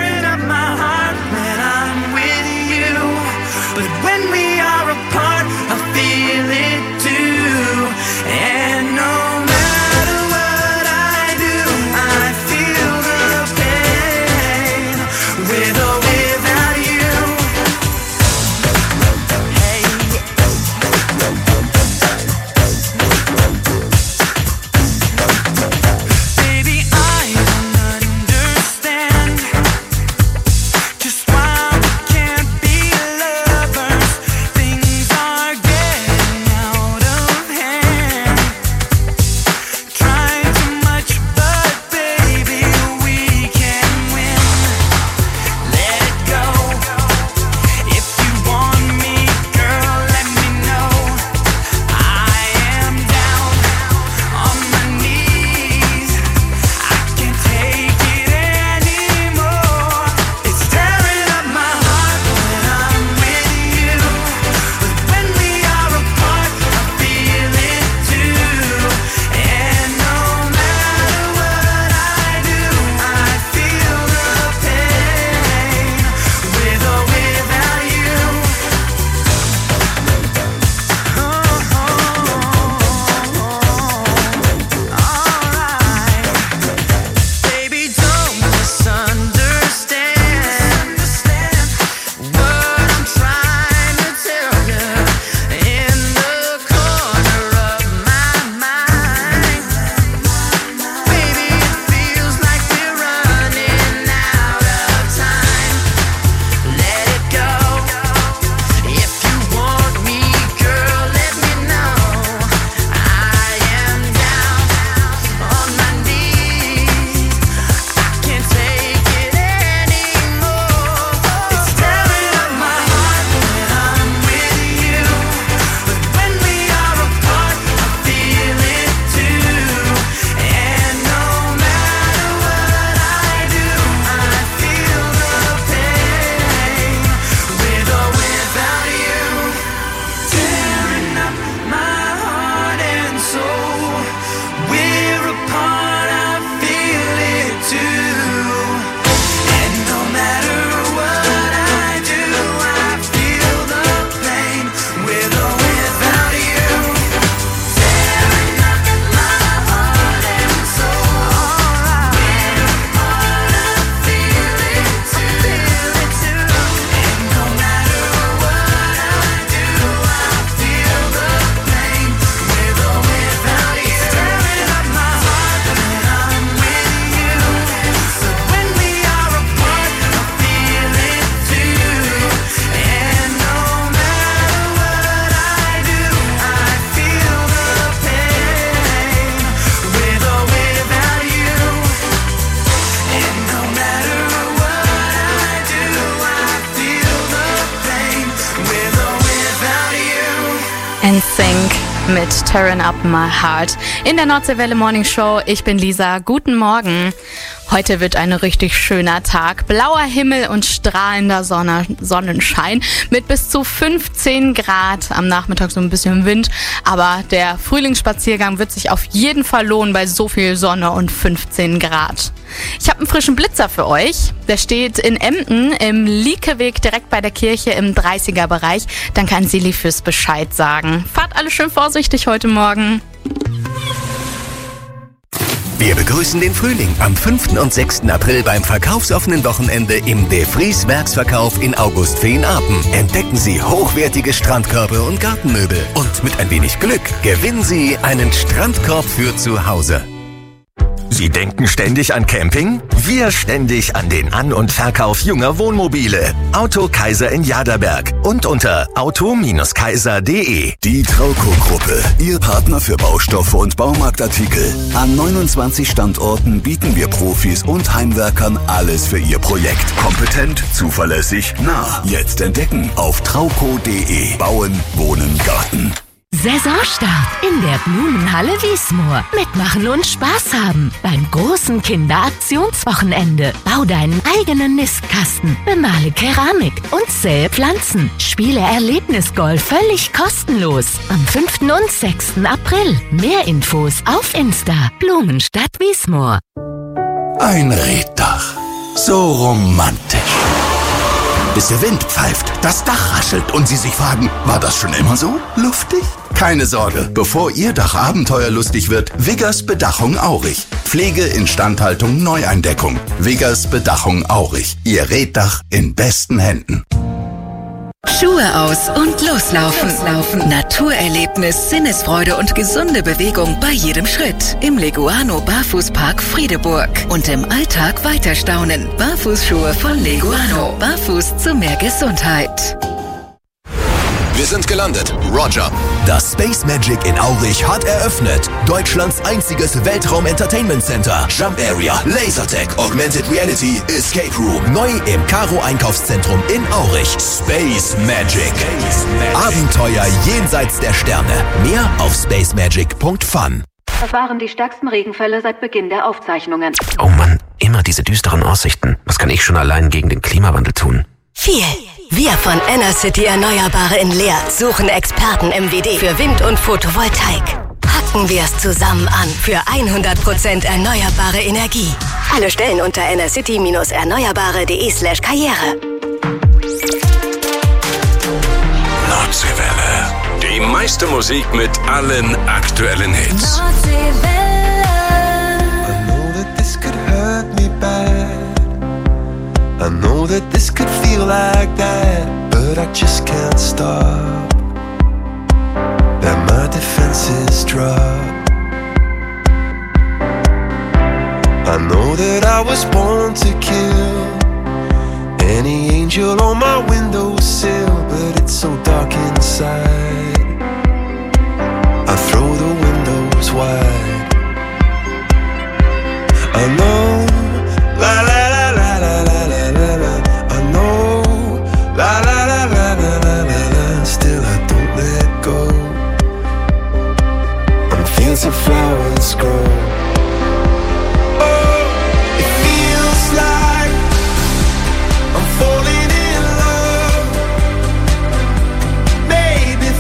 N Sync mit Tearing Up My Heart in der Nordseewelle Morning Show. Ich bin Lisa. Guten Morgen. Heute wird ein richtig schöner Tag. Blauer Himmel und strahlender Sonne, Sonnenschein mit bis zu fünfzehn Grad. Am Nachmittag so ein bisschen Wind. Aber der Frühlingsspaziergang wird sich auf jeden Fall lohnen bei so viel Sonne und fünfzehn Grad. Ich habe einen frischen Blitzer für euch. Der steht in Emden im Liekeweg direkt bei der Kirche im dreißiger Bereich. Danke an Silly fürs Bescheid sagen. Fahrt alle schön vorsichtig heute Morgen. Wir begrüßen den Frühling am fünften und sechsten April beim verkaufsoffenen Wochenende im De Vries Werksverkauf in Augustveen-Apen. Entdecken Sie hochwertige Strandkörbe und Gartenmöbel. Und mit ein wenig Glück gewinnen Sie einen Strandkorb für zu Hause. Sie denken ständig an Camping? Wir ständig an den An- und Verkauf junger Wohnmobile. Auto Kaiser in Jaderberg und unter auto Kaiser punkt de. Die Trauco-Gruppe, Ihr Partner für Baustoffe und Baumarktartikel. An neunundzwanzig Standorten bieten wir Profis und Heimwerkern alles für Ihr Projekt. Kompetent, zuverlässig, nah. Jetzt entdecken auf trauco punkt de. Bauen, Wohnen, Garten. Saisonstart in der Blumenhalle Wiesmoor. Mitmachen und Spaß haben beim großen Kinderaktionswochenende. Bau deinen eigenen Nistkasten, bemale Keramik und sähe Pflanzen. Spiele Erlebnisgolf völlig kostenlos. Am fünften und sechsten April. Mehr Infos auf Insta. Blumenstadt Wiesmoor. Ein Reddach. So romantisch. Bis der Wind pfeift, das Dach raschelt und Sie sich fragen, war das schon immer so luftig? Keine Sorge, bevor Ihr Dach abenteuerlustig wird, Wiggers Bedachung Aurich. Pflege, Instandhaltung, Neueindeckung. Wiggers Bedachung Aurich. Ihr Reddach in besten Händen. Schuhe aus und loslaufen. Laufen. Naturerlebnis, Sinnesfreude und gesunde Bewegung bei jedem Schritt. Im Leguano Barfußpark Friedeburg. Und im Alltag weiterstaunen. Barfußschuhe von Leguano. Barfuß zu mehr Gesundheit. Wir sind gelandet. Roger. Das Space Magic in Aurich hat eröffnet. Deutschlands einziges Weltraum-Entertainment-Center. Jump Area, Lasertag, Augmented Reality, Escape Room. Neu im Karo-Einkaufszentrum in Aurich. Space Magic. Abenteuer jenseits der Sterne. Mehr auf spacemagic punkt fun. Das waren die stärksten Regenfälle seit Beginn der Aufzeichnungen. Oh Mann, immer diese düsteren Aussichten. Was kann ich schon allein gegen den Klimawandel tun? Viel. Wir von Enercity Erneuerbare in Leer suchen Experten im W D für Wind- und Photovoltaik. Packen wir es zusammen an für hundert Prozent erneuerbare Energie. Alle Stellen unter enercity-erneuerbare.de slash Karriere. Nordseewelle. Die meiste Musik mit allen aktuellen Hits. I know that this could feel like that, but I just can't stop. That my defenses drop. I know that I was born to kill any angel on my windowsill, but it's so dark inside. I throw the windows wide. I know, la la la la la la. La la la la la la la la. Still I don't let go. On fields of flowers grow. Oh, it feels like I'm falling in love. Maybe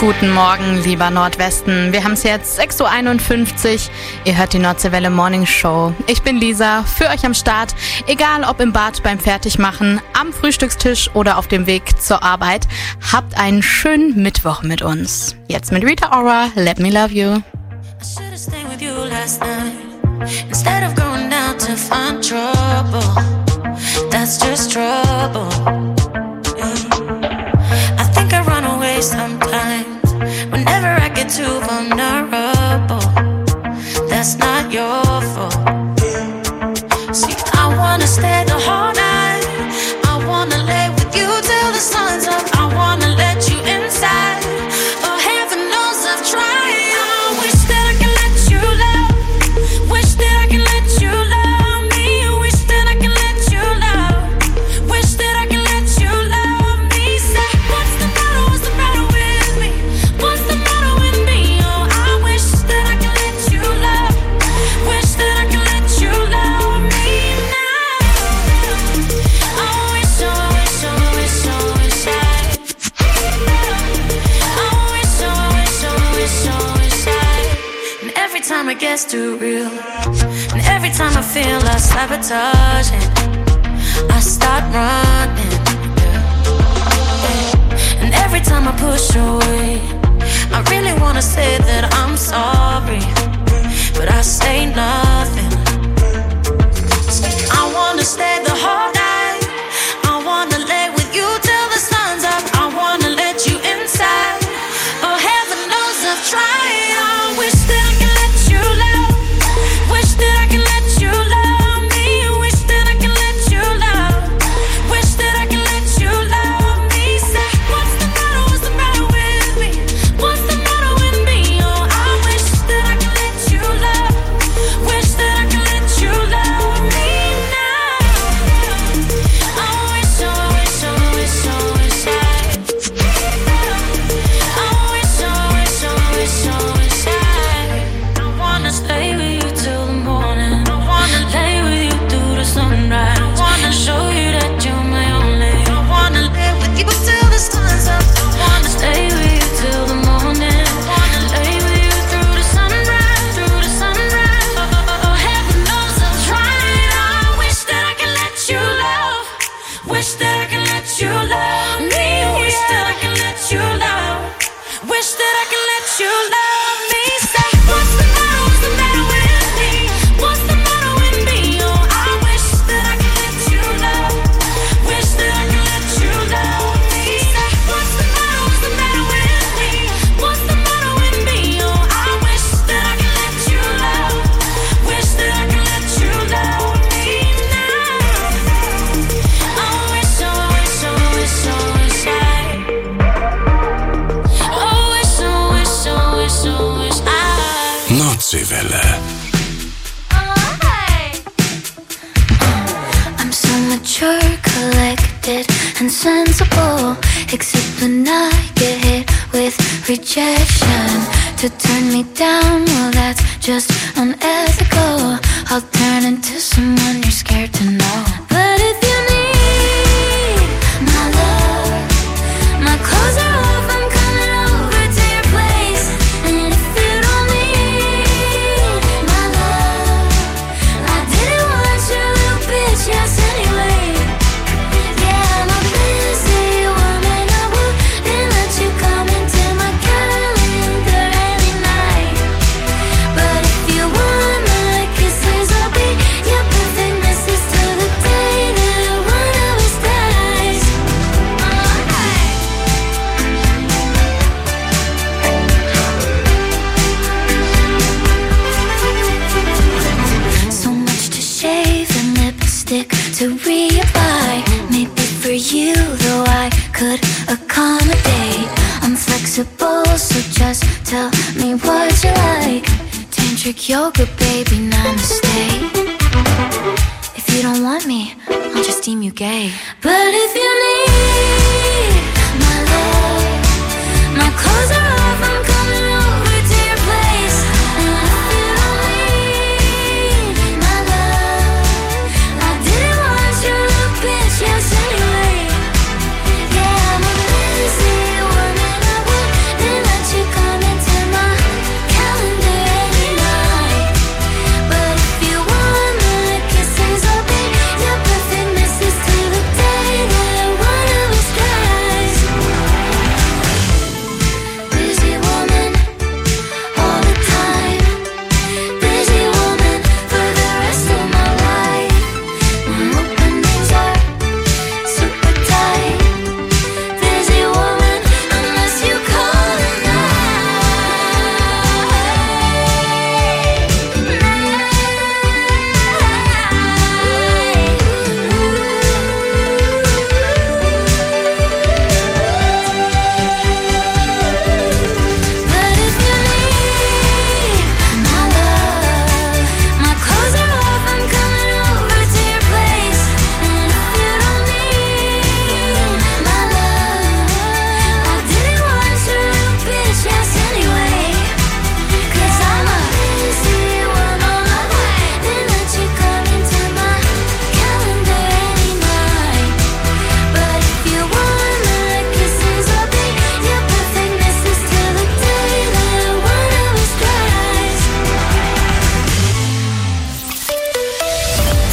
Guten Morgen, lieber Nordwesten. Wir haben es jetzt sechs Uhr einundfünfzig. Ihr hört die Nordseewelle Morning Show. Ich bin Lisa, für euch am Start. Egal ob im Bad beim Fertigmachen, am Frühstückstisch oder auf dem Weg zur Arbeit. Habt einen schönen Mittwoch mit uns. Jetzt mit Rita Ora, Let Me Love You. I should've stayed with you last night instead of going down to find trouble. That's just trouble. I think I run away sometimes whenever I get too vulnerable. That's not your fault. See, I wanna stay the whole night. I wanna lay with you till the sun's up. I wanna let you inside. Oh, heaven knows I've tried. I wish that I could let you love. Wish that I could let you love me. Wish that I could let you love. Wish that I could let you love me. Say, what's the matter? What's the matter with me? What's the matter with me? Oh, I wish that I could let you love. Wish that I could let you love me now. I wish, I wish, I wish, I wish I. I wish, I wish, I wish, I wish I. And every time it gets too real, and every time I feel I sabotage it, I start running. And every time I push away, I really wanna say that I'm sorry, but I say nothing. I wanna stay the whole night. I wanna lay with you till the sun's up. I wanna let you inside. Oh, heaven knows I've tried. I wish that I could let you love. Wish that I could let you love me. Wish that I could let you love. Wish that I could let you love me. Say, what's the matter? What's the matter with me? What's the matter with me? Oh, I wish that I could let you love. Wish that I could let you love me now. I wish, I wish, I wish, I wish I. I wish, I wish, I wish, I wish I. I wanna stay with you till the morning. I wanna lay with you through the sunrise. I wanna show you that you're my only. I wanna live with you till the sun's up. I wanna stay with you till the morning. I wanna lay with you through the sunrise, through the sunrise. Oh, oh, heaven knows I've tried. I wish that I could let you love. Wish that I could let you love me. Wish that I could let you love. Wish that I could let you love me. Say, what's the matter? What's the matter with me? What's the matter with me? Oh, I wish that I could let you love. Wish that I could let you love me. Say, what's the matter? What's the matter with me? What's the matter with me? Oh, I wish that I could let you love. Wish that I could let you love me now. I wish, I wish, I wish, I wish I. Oh, wish, I wish, I wish, I wish I. Nordseewelle. I'm so mature, collected, and sensible. Except when I get hit with rejection. To turn me down, well, that's just unethical. I'll turn into someone you're scared to know. But if you need my love, my clothes are off, I'm coming over to your place. And if you don't need my love, I didn't want your little bitch ass anyway. Yeah, I'm a busy woman, I wouldn't let you come into my calendar any night. But if you want my kisses, I'll be your perfect missus till the day that one of us dies. So much to shave and lipstick to reapply. Maybe for you, though, I could accommodate. I'm flexible, so just tell me what you like. Tantric yoga, baby, namaste. If you don't want me, I'll just deem you gay. But if you need my love, my clothes are off, I'm coming over to your place. And if you don't need my love, I didn't want your little bitch ass anyway. Yeah, I'm a busy woman, I wouldn't let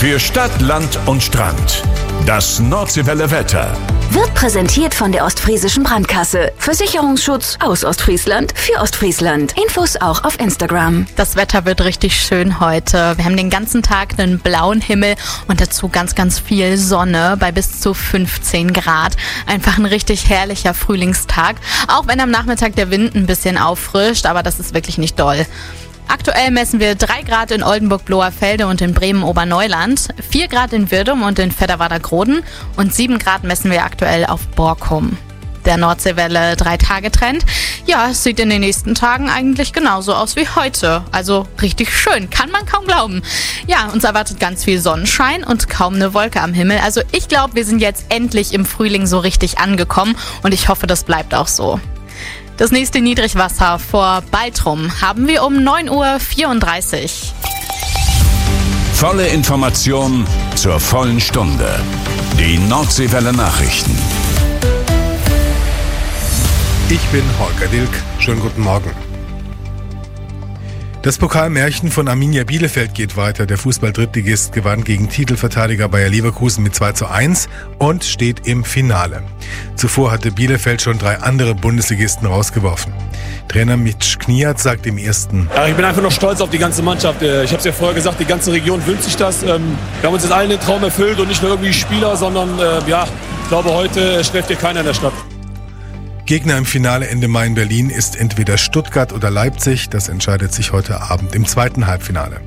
Für Stadt, Land und Strand. Das Nordseewelle Wetter. Wird präsentiert von der Ostfriesischen Brandkasse. Versicherungsschutz aus Ostfriesland für Ostfriesland. Infos auch auf Instagram. Das Wetter wird richtig schön heute. Wir haben den ganzen Tag einen blauen Himmel und dazu ganz, ganz viel Sonne bei bis zu fünfzehn Grad. Einfach ein richtig herrlicher Frühlingstag. Auch wenn am Nachmittag der Wind ein bisschen auffrischt, aber das ist wirklich nicht doll. Aktuell messen wir drei Grad in Oldenburg-Bloerfelde und in Bremen-Oberneuland, vier Grad in Wirdum und in Vedderwader-Groden und sieben Grad messen wir aktuell auf Borkum. Der Nordseewelle drei-Tage-Trend, ja, es sieht in den nächsten Tagen eigentlich genauso aus wie heute. Also richtig schön, kann man kaum glauben. Ja, uns erwartet ganz viel Sonnenschein und kaum eine Wolke am Himmel. Also ich glaube, wir sind jetzt endlich im Frühling so richtig angekommen und ich hoffe, das bleibt auch so. Das nächste Niedrigwasser vor Baltrum haben wir um neun Uhr vierunddreißig. Volle Information zur vollen Stunde. Die Nordseewelle Nachrichten. Ich bin Holger Dilk. Schönen guten Morgen. Das Pokalmärchen von Arminia Bielefeld geht weiter. Der Fußball-Drittligist gewann gegen Titelverteidiger Bayer Leverkusen mit zwei zu eins und steht im Finale. Zuvor hatte Bielefeld schon drei andere Bundesligisten rausgeworfen. Trainer Mitch Kniat sagt im ersten: Ja, ich bin einfach noch stolz auf die ganze Mannschaft. Ich habe es ja vorher gesagt, die ganze Region wünscht sich das. Wir haben uns jetzt allen den Traum erfüllt und nicht nur irgendwie Spieler, sondern ja, ich glaube, heute schläft hier keiner in der Stadt. Gegner im Finale Ende Mai in Berlin ist entweder Stuttgart oder Leipzig. Das entscheidet sich heute Abend im zweiten Halbfinale.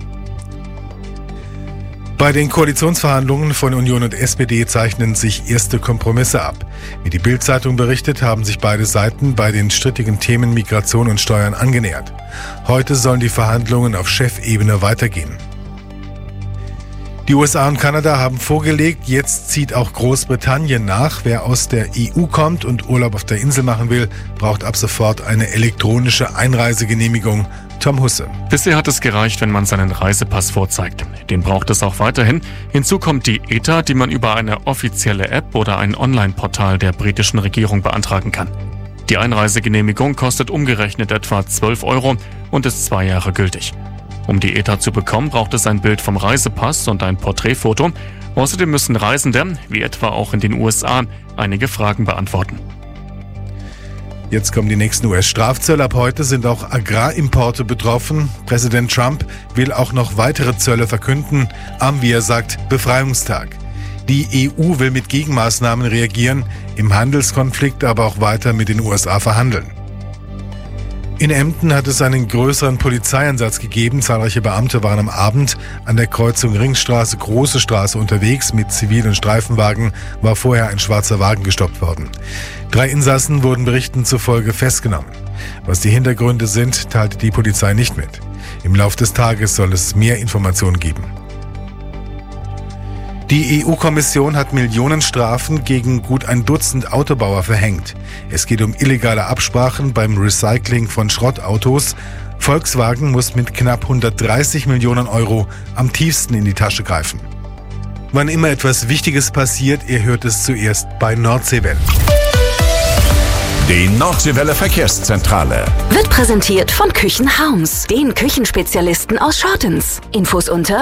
Bei den Koalitionsverhandlungen von Union und S P D zeichnen sich erste Kompromisse ab. Wie die Bild-Zeitung berichtet, haben sich beide Seiten bei den strittigen Themen Migration und Steuern angenähert. Heute sollen die Verhandlungen auf Chefebene weitergehen. Die U S A und Kanada haben vorgelegt, jetzt zieht auch Großbritannien nach. Wer aus der E U kommt und Urlaub auf der Insel machen will, braucht ab sofort eine elektronische Einreisegenehmigung. Tom Husse. Bisher hat es gereicht, wenn man seinen Reisepass vorzeigt. Den braucht es auch weiterhin. Hinzu kommt die E T A, die man über eine offizielle App oder ein Online-Portal der britischen Regierung beantragen kann. Die Einreisegenehmigung kostet umgerechnet etwa zwölf Euro und ist zwei Jahre gültig. Um die E T A zu bekommen, braucht es ein Bild vom Reisepass und ein Porträtfoto. Außerdem müssen Reisende, wie etwa auch in den U S A, einige Fragen beantworten. Jetzt kommen die nächsten U S-Strafzölle. Ab heute sind auch Agrarimporte betroffen. Präsident Trump will auch noch weitere Zölle verkünden am, wie er sagt, Befreiungstag. Die E U will mit Gegenmaßnahmen reagieren, im Handelskonflikt aber auch weiter mit den U S A verhandeln. In Emden hat es einen größeren Polizeieinsatz gegeben. Zahlreiche Beamte waren am Abend an der Kreuzung Ringstraße, Große Straße unterwegs. Mit zivilen Streifenwagen war vorher ein schwarzer Wagen gestoppt worden. Drei Insassen wurden Berichten zufolge festgenommen. Was die Hintergründe sind, teilte die Polizei nicht mit. Im Lauf des Tages soll es mehr Informationen geben. Die E U-Kommission hat Millionenstrafen gegen gut ein Dutzend Autobauer verhängt. Es geht um illegale Absprachen beim Recycling von Schrottautos. Volkswagen muss mit knapp hundertdreißig Millionen Euro am tiefsten in die Tasche greifen. Wann immer etwas Wichtiges passiert, ihr hört es zuerst bei Nordseewelle. Die Nordseewelle Verkehrszentrale Wird präsentiert von Küchenhaus, den Küchenspezialisten aus Schortens. Infos unter